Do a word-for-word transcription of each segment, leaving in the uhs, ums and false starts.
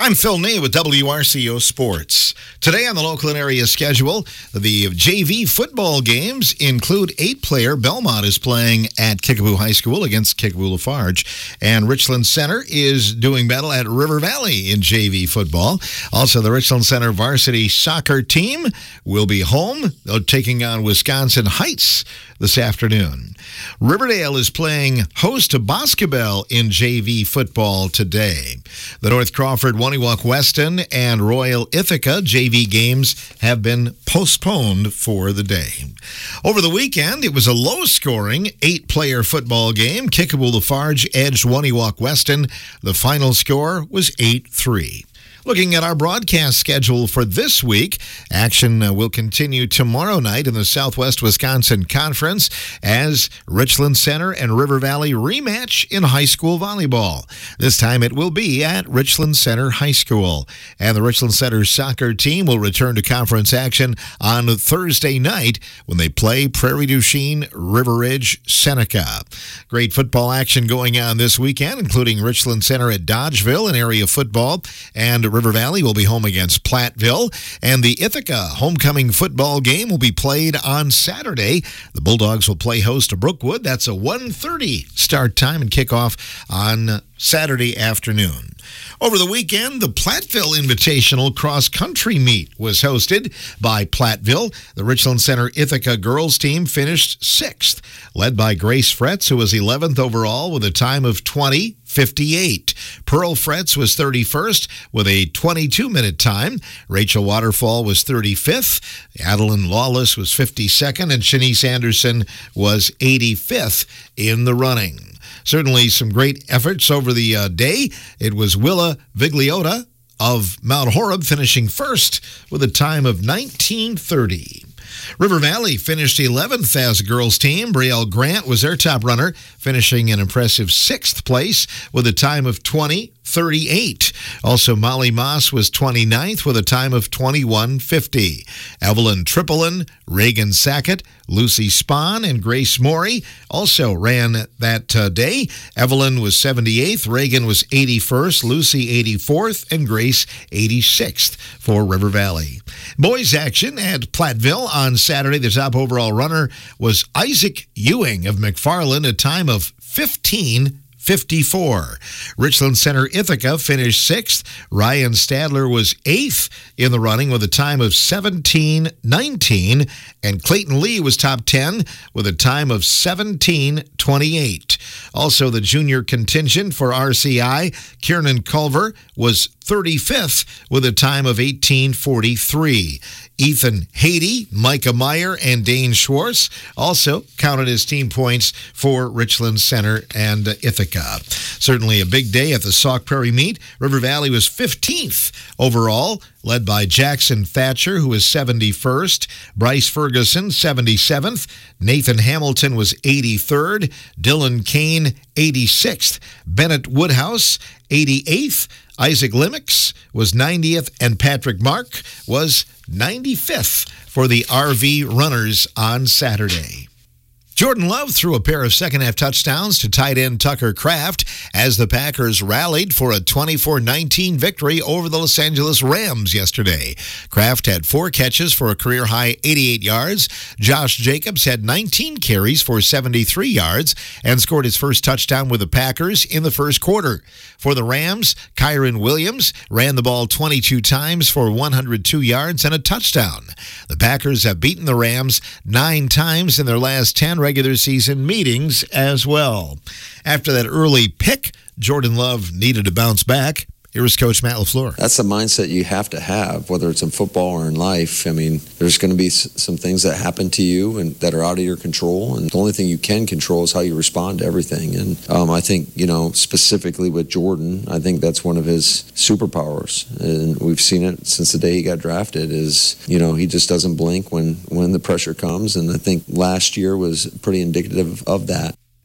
I'm Phil Nee with W R C O Sports. Today on the local and area schedule, the J V football games include eight-player. Belmont is playing at Kickapoo High School against Kickapoo Lafarge, and Richland Center is doing battle at River Valley in J V football. Also, the Richland Center varsity soccer team will be home, taking on Wisconsin Heights this afternoon. Riverdale is playing host to Boscobel in J V football today. The North Crawford Waniwak Weston and Royal Ithaca J V games have been postponed for the day. Over the weekend, it was a low-scoring eight-player football game. Kickapoo Lafarge edged Waniwak Weston. The final score was eight three. Looking at our broadcast schedule for this week, action uh, will continue tomorrow night in the Southwest Wisconsin Conference as Richland Center and River Valley rematch in high school volleyball. This time it will be at Richland Center High School. And the Richland Center soccer team will return to conference action on Thursday night when they play Prairie du Chien River Ridge Seneca. Great football action going on this weekend, including Richland Center at Dodgeville in area football, and River Valley will be home against Platteville, and the Ithaca homecoming football game will be played on Saturday. The Bulldogs will play host to Brookwood. That's a one thirty start time and kickoff on Saturday afternoon. Over the weekend, the Platteville Invitational Cross Country Meet was hosted by Platteville. The Richland Center Ithaca girls team finished sixth, led by Grace Fretz, who was eleventh overall with a time of twenty fifty-eight. Pearl Fretz was thirty-first with a twenty-two minute time. Rachel Waterfall was thirty-fifth. Adeline Lawless was fifty-second, and Shanice Anderson was eighty-fifth in the running. Certainly some great efforts over the uh, day. It was Willa Vigliota of Mount Horeb finishing first with a time of nineteen thirty. River Valley finished eleventh as a girls team. Brielle Grant was their top runner, finishing in impressive sixth place with a time of twenty thirty-eight. Also, Molly Moss was twenty-ninth with a time of twenty-one fifty. Evelyn Tripolin, Reagan Sackett, Lucy Spahn, and Grace Morey also ran that uh, day. Evelyn was seventy-eighth, Reagan was eighty-first, Lucy eighty-fourth, and Grace eighty-sixth for River Valley. Boys action at Platteville on Saturday. The top overall runner was Isaac Ewing of McFarland, a time of fifteen fifty-four. Richland Center Ithaca finished sixth. Ryan Stadler was eighth in the running with a time of seventeen nineteen, and Clayton Lee was top ten with a time of seventeen twenty-eight. Also, the junior contingent for R C I, Kiernan Culver, was thirty-fifth with a time of eighteen forty-three. Ethan Haiti, Micah Meyer, and Dane Schwartz also counted as team points for Richland Center and uh, Ithaca. Certainly a big day at the Sauk Prairie meet. River Valley was fifteenth overall, led by Jackson Thatcher, who was seventy-first, Bryce Ferguson, seventy-seventh, Nathan Hamilton was eighty-third, Dylan Kane, eighty-sixth, Bennett Woodhouse, eighty-eighth, Isaac Limix was ninetieth, and Patrick Mark was ninety-fifth for the R V runners on Saturday. Jordan Love threw a pair of second-half touchdowns to tight end Tucker Kraft as the Packers rallied for a twenty-four nineteen victory over the Los Angeles Rams yesterday. Kraft had four catches for a career-high eighty-eight yards. Josh Jacobs had nineteen carries for seventy-three yards and scored his first touchdown with the Packers in the first quarter. For the Rams, Kyron Williams ran the ball twenty-two times for one hundred two yards and a touchdown. The Packers have beaten the Rams nine times in their last ten regular season meetings as well. After that early pick, Jordan Love needed to bounce back. Here is Coach Matt LaFleur. That's the mindset you have to have, whether it's in football or in life. I mean, there's going to be some things that happen to you and that are out of your control, and the only thing you can control is how you respond to everything. And um, I think, you know, specifically with Jordan, I think that's one of his superpowers, and we've seen it since the day he got drafted. Is, you know, he just doesn't blink when when the pressure comes, and I think last year was pretty indicative of that.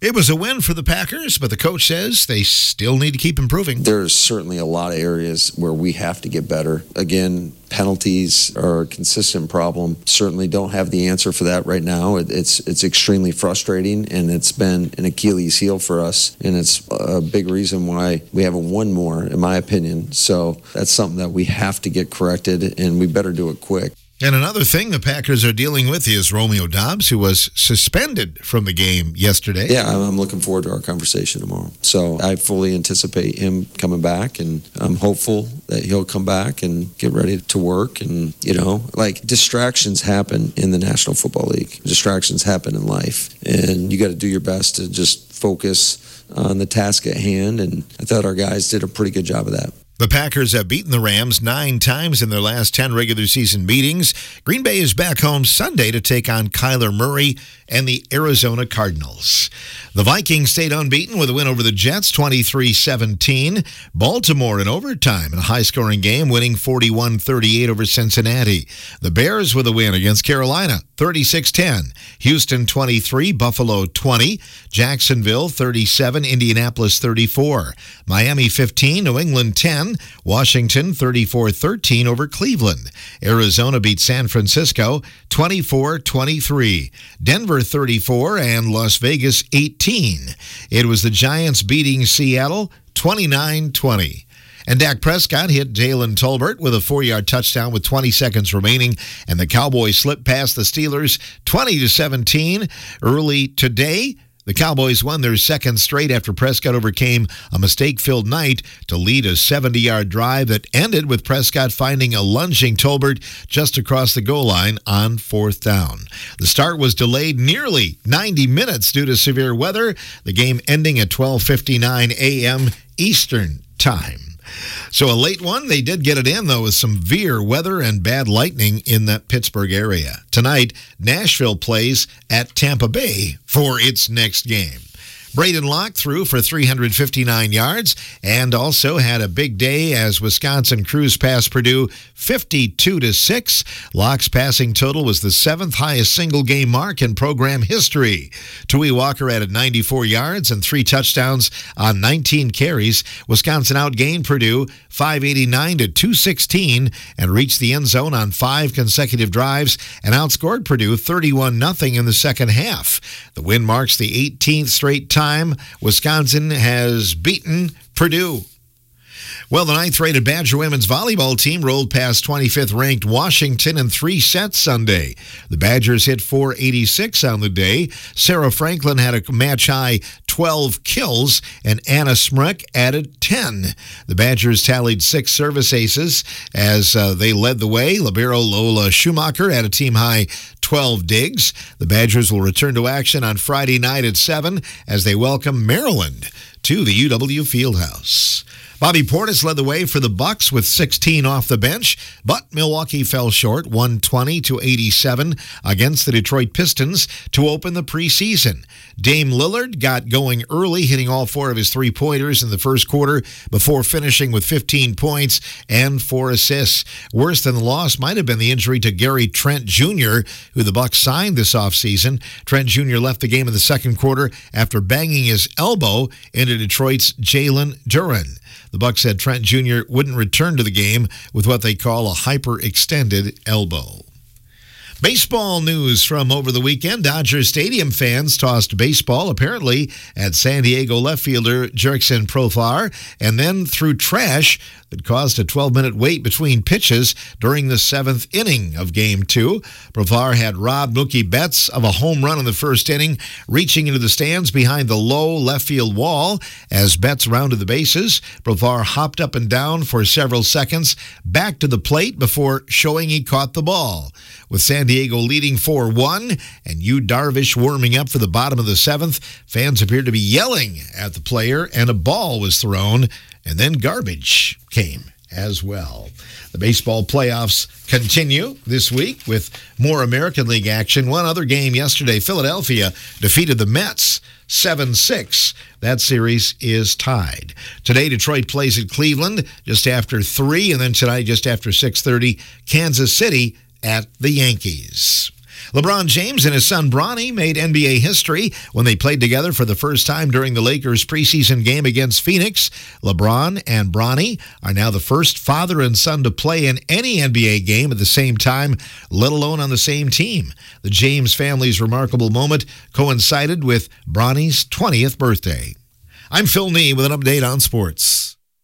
It was a win for the Packers, but the coach says they still need to keep improving. There's certainly a lot of areas where we have to get better. Again, penalties are a consistent problem. Certainly don't have the answer for that right now. It, it's it's extremely frustrating, and it's been an Achilles heel for us, and it's a big reason why we haven't won more, in my opinion. So that's something that we have to get corrected, and we better do it quick. And another thing the Packers are dealing with is Romeo Doubs, who was suspended from the game yesterday. Yeah, I'm looking forward to our conversation tomorrow. So I fully anticipate him coming back, and I'm hopeful that he'll come back and get ready to work. And, you know, like distractions happen in the National Football League. Distractions happen in life. And you got to do your best to just focus on the task at hand. And I thought our guys did a pretty good job of that. The Packers have beaten the Rams nine times in their last ten regular season meetings. Green Bay is back home Sunday to take on Kyler Murray and the Arizona Cardinals. The Vikings stayed unbeaten with a win over the Jets, twenty-three seventeen. Baltimore in overtime in a high-scoring game, winning forty-one thirty-eight over Cincinnati. The Bears with a win against Carolina, thirty-six ten. Houston twenty-three, Buffalo twenty. Jacksonville thirty-seven, Indianapolis thirty-four. Miami fifteen, New England ten. Washington thirty-four thirteen over Cleveland. Arizona beat San Francisco twenty-four twenty-three. Denver thirty-four and Las Vegas eighteen. It was the Giants beating Seattle twenty-nine twenty. And Dak Prescott hit Jalen Tolbert with a four-yard touchdown with twenty seconds remaining, and the Cowboys slipped past the Steelers twenty to seventeen. Early today, the Cowboys won their second straight after Prescott overcame a mistake-filled night to lead a seventy-yard drive that ended with Prescott finding a lunging Tolbert just across the goal line on fourth down. The start was delayed nearly ninety minutes due to severe weather, the game ending at twelve fifty-nine a.m. Eastern Time. So a late one. They did get it in, though, with some severe weather and bad lightning in that Pittsburgh area. Tonight, Nashville plays at Tampa Bay for its next game. Braden Locke threw for three hundred fifty-nine yards and also had a big day as Wisconsin cruised past Purdue fifty-two to six. Locke's passing total was the seventh highest single-game mark in program history. Tui Walker added ninety-four yards and three touchdowns on nineteen carries. Wisconsin outgained Purdue five eighty-nine to two sixteen and reached the end zone on five consecutive drives and outscored Purdue thirty-one nothing in the second half. The win marks the eighteenth straight time Wisconsin has beaten Purdue. Well, the ninth-rated Badger women's volleyball team rolled past twenty-fifth ranked Washington in three sets Sunday. The Badgers hit four eighty-six on the day. Sarah Franklin had a match-high twelve kills, and Anna Smrek added ten. The Badgers tallied six service aces as uh, they led the way. Libero Lola Schumacher had a team-high twelve digs. The Badgers will return to action on Friday night at seven as they welcome Maryland to the U W Fieldhouse. Bobby Portis led the way for the Bucks with sixteen off the bench, but Milwaukee fell short one twenty to eighty-seven against the Detroit Pistons to open the preseason. Dame Lillard got going early, hitting all four of his three-pointers in the first quarter before finishing with fifteen points and four assists. Worse than the loss might have been the injury to Gary Trent Junior, who the Bucks signed this offseason. Trent Junior left the game in the second quarter after banging his elbow into Detroit's Jalen Duren. The Bucks said Trent Junior wouldn't return to the game with what they call a hyperextended elbow. Baseball news from over the weekend. Dodger Stadium fans tossed baseball, apparently, at San Diego left fielder Jurickson Profar, and then threw trash that caused a twelve-minute wait between pitches during the seventh inning of Game two. Profar had robbed Mookie Betts of a home run in the first inning, reaching into the stands behind the low left field wall. As Betts rounded the bases, Profar hopped up and down for several seconds, back to the plate before showing he caught the ball. With San Diego leading four one and Yu Darvish warming up for the bottom of the seventh, fans appeared to be yelling at the player, and a ball was thrown, and then garbage came as well. The baseball playoffs continue this week with more American League action. One other game yesterday, Philadelphia defeated the Mets seven six. That series is tied. Today, Detroit plays at Cleveland just after three, and then tonight just after six thirty, Kansas City at the Yankees. LeBron James and his son Bronny made N B A history when they played together for the first time during the Lakers' preseason game against Phoenix. LeBron and Bronny are now the first father and son to play in any N B A game at the same time, let alone on the same team. The James family's remarkable moment coincided with Bronny's twentieth birthday. I'm Phil Nee with an update on sports.